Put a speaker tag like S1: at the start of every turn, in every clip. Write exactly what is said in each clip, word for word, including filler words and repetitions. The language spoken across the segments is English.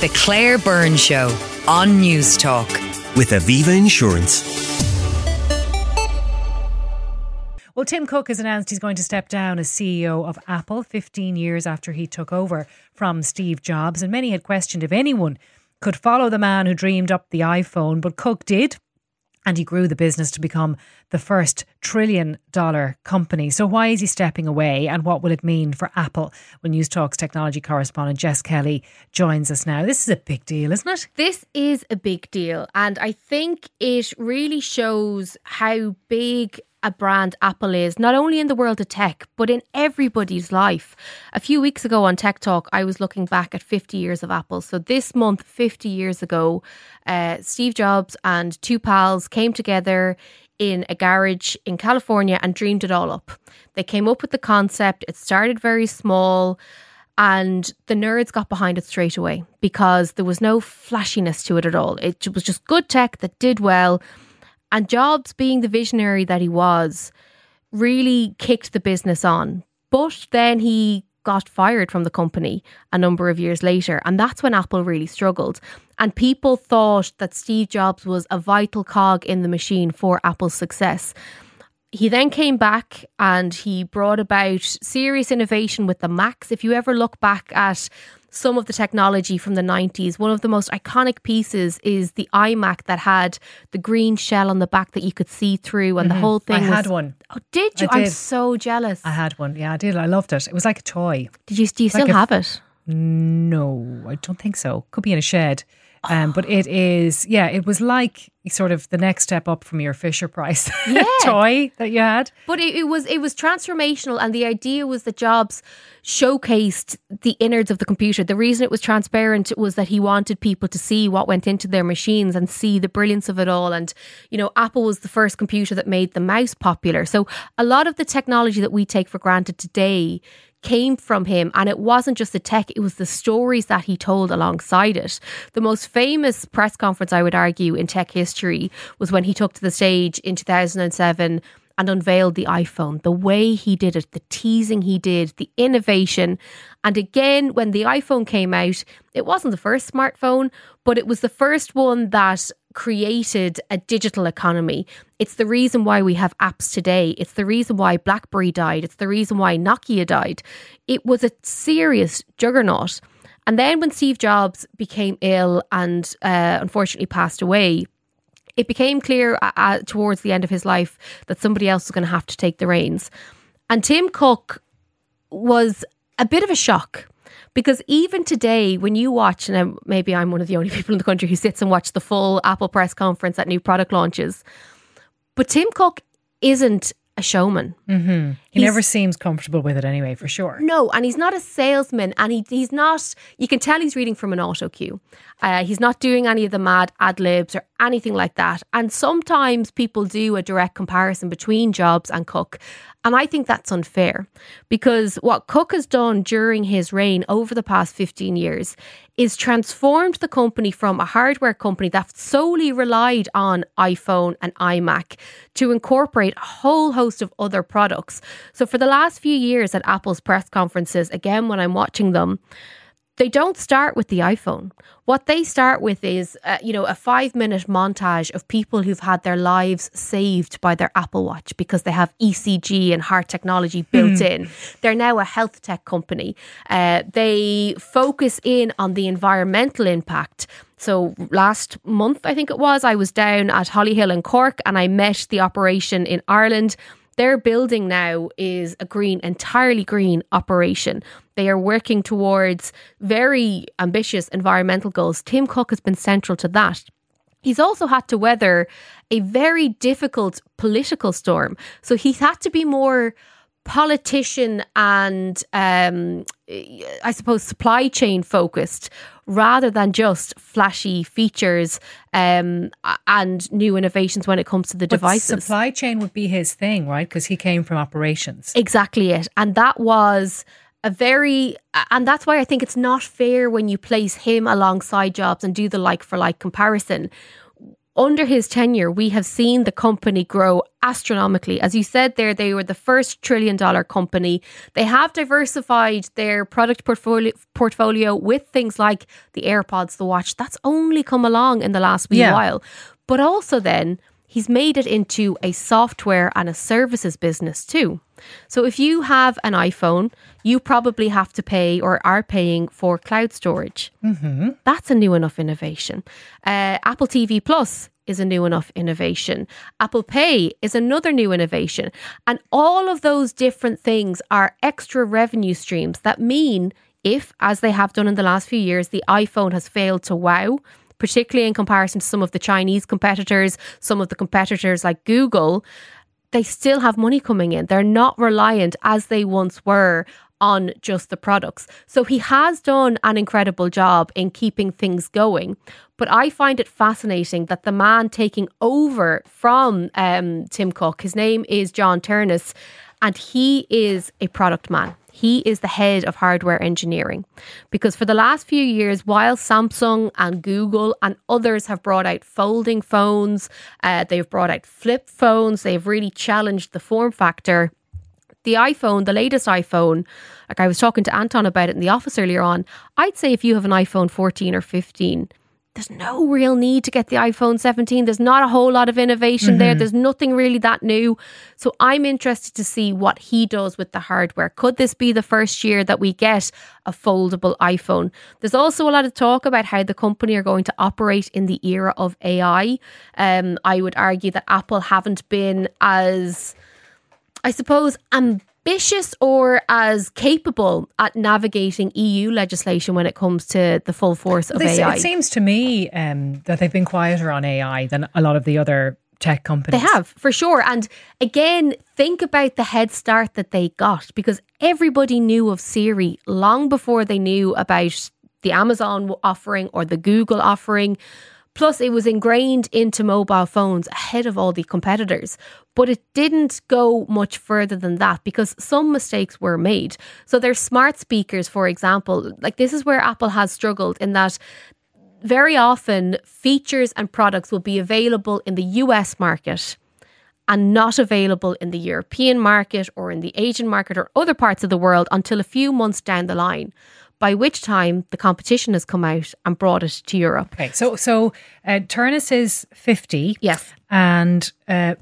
S1: The Claire Byrne Show on News Talk.
S2: With Aviva Insurance.
S3: Well, Tim Cook has announced he's going to step down as C E O of Apple fifteen years after he took over from Steve Jobs. And many had questioned if anyone could follow the man who dreamed up the iPhone, but Cook did. And he grew the business to become the first trillion dollar company. So why is he stepping away, and what will it mean for Apple? Well, News Talk's technology correspondent Jess Kelly joins us now. This is a big deal, isn't it?
S4: This is a big deal. And I think it really shows how big a brand Apple is, not only in the world of tech, but in everybody's life. A few weeks ago on Tech Talk, I was looking back at fifty years of Apple. So this month, fifty years ago, uh, Steve Jobs and two pals came together in a garage in California and dreamed it all up. They came up with the concept. It started very small, and the nerds got behind it straight away because there was no flashiness to it at all. It was just good tech that did well. And Jobs, being the visionary that he was, really kicked the business on. But then he got fired from the company a number of years later. And that's when Apple really struggled. And people thought that Steve Jobs was a vital cog in the machine for Apple's success. He then came back and he brought about serious innovation with the Macs. If you ever look back at some of the technology from the nineties, one of the most iconic pieces is the iMac that had the green shell on the back that you could see through, and mm-hmm. the whole thing
S3: I
S4: was...
S3: had one.
S4: Oh, did you?
S3: I did.
S4: I'm so jealous.
S3: I had one. Yeah, I did. I loved it. It was like a toy.
S4: Did you, do you
S3: like
S4: still have it?
S3: No, I don't think so. Could be in a shed. Um, but it is, yeah, it was like sort of the next step up from your Fisher Price
S4: yeah.
S3: toy that you had.
S4: But it, it was it was transformational, and the idea was that Jobs showcased the innards of the computer. The reason it was transparent was that he wanted people to see what went into their machines and see the brilliance of it all. And, you know, Apple was the first computer that made the mouse popular. So a lot of the technology that we take for granted today came from him, and it wasn't just the tech, it was the stories that he told alongside it. The most famous press conference, I would argue, in tech history was when he took to the stage in two thousand seven and unveiled the iPhone. The way he did it, the teasing he did, the innovation. And again, when the iPhone came out, it wasn't the first smartphone, but it was the first one that created a digital economy. It's the reason why we have apps today. It's the reason why BlackBerry died. It's the reason why Nokia died. It was a serious juggernaut. And then when Steve Jobs became ill and uh, unfortunately passed away, it became clear uh, towards the end of his life that somebody else was going to have to take the reins. And Tim Cook was a bit of a shock. Because even today, when you watch, and maybe I'm one of the only people in the country who sits and watch the full Apple press conference at new product launches, but Tim Cook isn't a showman.
S3: Mm-hmm. He he's, never seems comfortable with it anyway, for sure.
S4: No, and he's not a salesman, and he he's not, you can tell he's reading from an auto cue. Uh, he's not doing any of the mad ad libs or anything like that. And sometimes people do a direct comparison between Jobs and Cook. And I think that's unfair, because what Cook has done during his reign over the past fifteen years is transformed the company from a hardware company that solely relied on iPhone and iMac to incorporate a whole host of other products. So for the last few years at Apple's press conferences, again, when I'm watching them, they don't start with the iPhone. What they start with is, uh, you know, a five minute montage of people who've had their lives saved by their Apple Watch because they have E C G and heart technology built mm. in. They're now a health tech company. Uh, they focus in on the environmental impact. So last month, I think it was, I was down at Hollyhill in Cork and I met the operation in Ireland. Their building now is a green, entirely green operation. They are working towards very ambitious environmental goals. Tim Cook has been central to that. He's also had to weather a very difficult political storm. So he's had to be more politician and um, I suppose supply chain focused rather than just flashy features um, and new innovations when it comes to the
S3: but
S4: devices.
S3: Supply chain would be his thing, right? Because he came from operations.
S4: Exactly it. And that was a very, and that's why I think it's not fair when you place him alongside Jobs and do the like for like comparison. under his tenure, we have seen the company grow astronomically. As you said there, they were the first trillion dollar company. They have diversified their product portfolio, portfolio with things like the AirPods, the watch. That's only come along in the last wee
S3: Yeah.
S4: while. But also then, he's made it into a software and a services business too. So if you have an iPhone, you probably have to pay or are paying for cloud storage. Mm-hmm. That's a new enough innovation. Uh, Apple T V Plus is a new enough innovation. Apple Pay is another new innovation. And all of those different things are extra revenue streams that mean if, as they have done in the last few years, the iPhone has failed to wow, particularly in comparison to some of the Chinese competitors, some of the competitors like Google, they still have money coming in. They're not reliant as they once were on just the products. So he has done an incredible job in keeping things going. But I find it fascinating that the man taking over from um, Tim Cook, his name is John Ternus, and he is a product man. He is the head of hardware engineering, because for the last few years, while Samsung and Google and others have brought out folding phones, uh, they've brought out flip phones, they've really challenged the form factor. The iPhone, the latest iPhone, like I was talking to Anton about it in the office earlier on, I'd say if you have an iPhone fourteen or fifteen, there's no real need to get the iPhone seventeen. There's not a whole lot of innovation mm-hmm. there. There's nothing really that new. So I'm interested to see what he does with the hardware. Could this be the first year that we get a foldable iPhone? There's also a lot of talk about how the company are going to operate in the era of A I. Um, I would argue that Apple haven't been as, I suppose, ambitious or as capable at navigating E U legislation when it comes to the full force of
S3: They,
S4: A I.
S3: It seems to me um, that they've been quieter on A I than a lot of the other tech companies.
S4: They have, for sure. And again, think about the head start that they got, because everybody knew of Siri long before they knew about the Amazon offering or the Google offering. Plus, it was ingrained into mobile phones ahead of all the competitors. But it didn't go much further than that, because some mistakes were made. So their smart speakers, for example, like this is where Apple has struggled, in that very often features and products will be available in the U S market and not available in the European market or in the Asian market or other parts of the world until a few months down the line, by which time the competition has come out and brought it to Europe.
S3: Okay, so so uh, Ternus is fifty.
S4: Yes.
S3: And uh,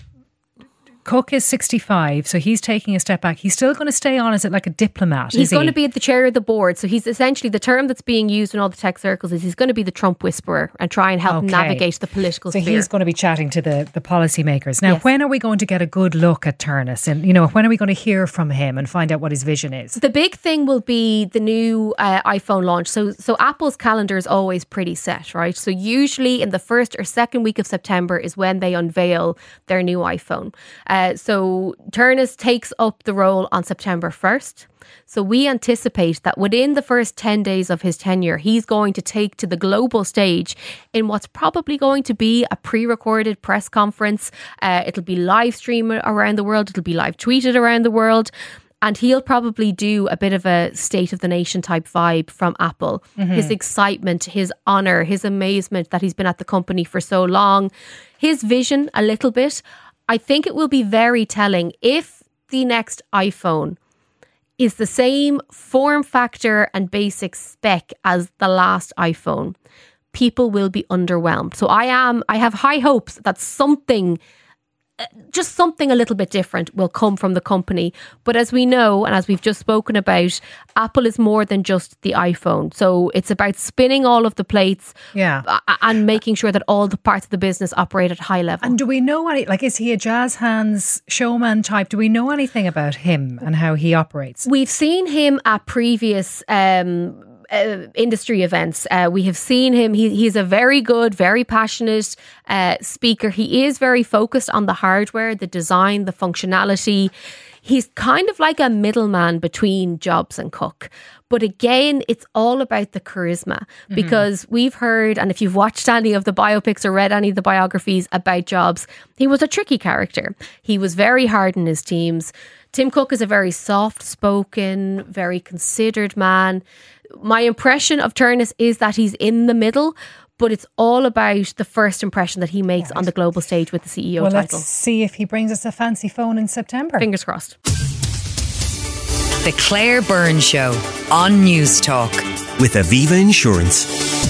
S3: Cook is sixty-five, so he's taking a step back. He's still going to stay on as like a diplomat.
S4: He's
S3: is he?
S4: going to be at the chair of the board. So he's essentially, the term that's being used in all the tech circles is he's going to be the Trump whisperer and try and help
S3: Okay.
S4: navigate the political
S3: So
S4: sphere.
S3: he's going to be chatting to the, the policymakers. Now,
S4: Yes.
S3: when are we going to get a good look at Ternus? And, you know, when are we going to hear from him and find out what his vision is?
S4: The big thing will be the new uh, iPhone launch. So so Apple's calendar is always pretty set, right? So usually in the first or second week of September is when they unveil their new iPhone. Uh, so Ternus takes up the role on September first. So we anticipate that within the first ten days of his tenure, he's going to take to the global stage in what's probably going to be a pre-recorded press conference. Uh, it'll be live streamed around the world. It'll be live tweeted around the world. And he'll probably do a bit of a state of the nation type vibe from Apple. Mm-hmm. His excitement, his honour, his amazement that he's been at the company for so long, his vision a little bit. I think it will be very telling if the next iPhone is the same form factor and basic spec as the last iPhone. People will be underwhelmed. So I am, I have high hopes that something just something a little bit different will come from the company. But as we know, and as we've just spoken about, Apple is more than just the iPhone. So it's about spinning all of the plates,
S3: yeah,
S4: and making sure that all the parts of the business operate at high level.
S3: And do we know any, like, is he a jazz hands showman type? Do we know anything about him and how he operates?
S4: We've seen him at previous um Uh, industry events. Uh, we have seen him. He, he's a very good, very passionate uh, speaker. He is very focused on the hardware, the design, the functionality. He's kind of like a middleman between Jobs and Cook. But again, it's all about the charisma, mm-hmm. because we've heard, and if you've watched any of the biopics or read any of the biographies about Jobs, he was a tricky character. He was very hard on his teams. Tim Cook is a very soft-spoken, very considered man. My impression of Ternus is that he's in the middle, but it's all about the first impression that he makes
S3: Right.
S4: on the global stage with the C E O
S3: Well,
S4: title.
S3: let's see if he brings us a fancy phone in September.
S4: Fingers crossed.
S1: The Claire Byrne Show on News Talk.
S2: With Aviva Insurance.